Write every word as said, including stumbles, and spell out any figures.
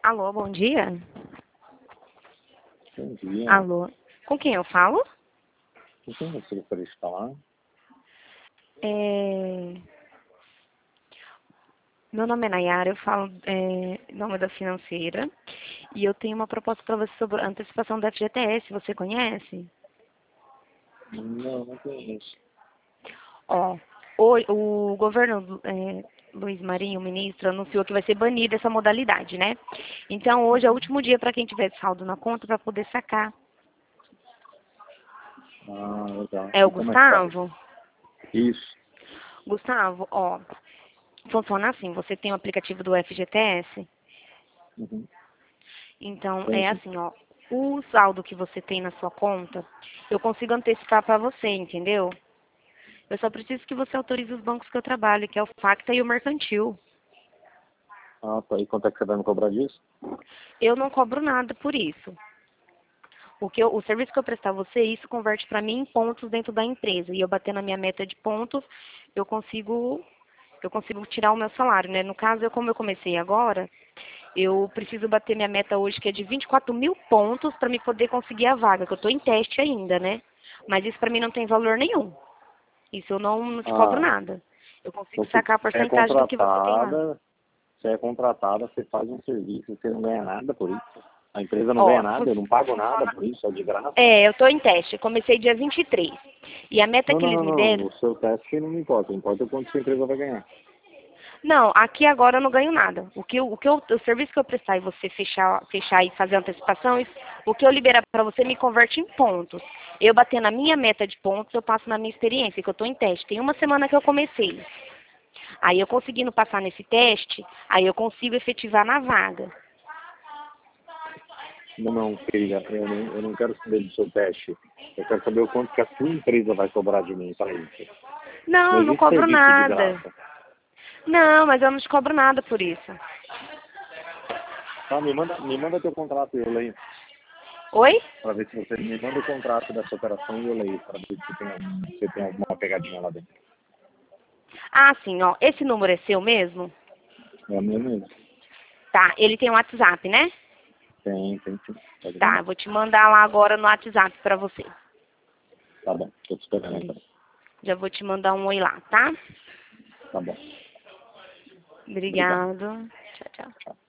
Alô, bom dia. Bom dia. Alô, com quem eu falo? Com quem você gostaria de falar? É... Meu nome é Nayara, eu falo é, em nome da financeira e eu tenho uma proposta para você sobre a antecipação da F G T S, você conhece? Não, não conheço. Ó, o, o governo é, Luiz Marinho, o ministro, anunciou que vai ser banida essa modalidade, né? Então hoje é o último dia para quem tiver saldo na conta para poder sacar. Ah, legal. É o E como é que faz? Gustavo? Isso. Gustavo, ó, funciona assim, você tem o aplicativo do F G T S? Uhum. Então, Tem é sim. assim, ó, o saldo que você tem na sua conta, eu consigo antecipar para você, entendeu? Eu só preciso que você autorize os bancos que eu trabalho, que é o Facta e o Mercantil. Ah, tá. E quanto é que você vai me cobrar disso? Eu não cobro nada por isso. O, que eu- o serviço que eu prestar a você, isso converte para mim em pontos dentro da empresa. E eu bater na minha meta de pontos, eu consigo, eu consigo tirar o meu salário, né? No caso, eu, como eu comecei agora, eu preciso bater minha meta hoje, que é de vinte e quatro mil pontos, para me poder conseguir a vaga, que eu estou em teste ainda, né? Mas isso para mim não tem valor nenhum. Isso eu não, não te cobro Ah, nada. Eu consigo então você sacar a é porcentagem do que você tem lá. contratada, você é contratada, você faz um serviço, você não ganha nada por isso. A empresa não ganha Ó, nada, fun- eu não pago nada funciona. por isso, é de graça. É, eu estou em teste. Eu comecei dia vinte e três. E a meta Não, que não, eles não, me não. deram. O seu teste não me importa. Importa o quanto sua empresa vai ganhar. Não, aqui agora eu não ganho nada. O que, eu- o que eu, o serviço que eu prestar e você fechar, fechar e fazer a antecipação, isso- o que eu liberar para você me converte em pontos. Eu batendo a minha meta de pontos, eu passo na minha experiência, que eu estou em teste. Tem uma semana que eu comecei. Aí eu conseguindo passar nesse teste, aí eu consigo efetivar na vaga. Não, não, querida, eu não, eu não quero saber do seu teste. Eu quero saber o quanto que a sua empresa vai cobrar de mim para isso. Não, Não eu não existe cobro serviço de nada. graça. Não, mas eu não te cobro nada por isso. Tá, me manda, me manda teu contrato e eu leio. Oi? Para ver se você me manda o contrato dessa operação e eu leio. Para ver se tem, algum- se tem alguma pegadinha lá dentro. Ah, sim, ó. Esse número é seu mesmo? É a minha mesmo. Tá, ele tem um WhatsApp, né? Tem, tem sim. Pode Tá, mandar. vou te mandar lá agora no WhatsApp pra você. Tá bom, tô te esperando então. Já vou te mandar um oi lá, tá? Tá bom. Obrigado. Obrigado. Tchau, tchau. Tchau.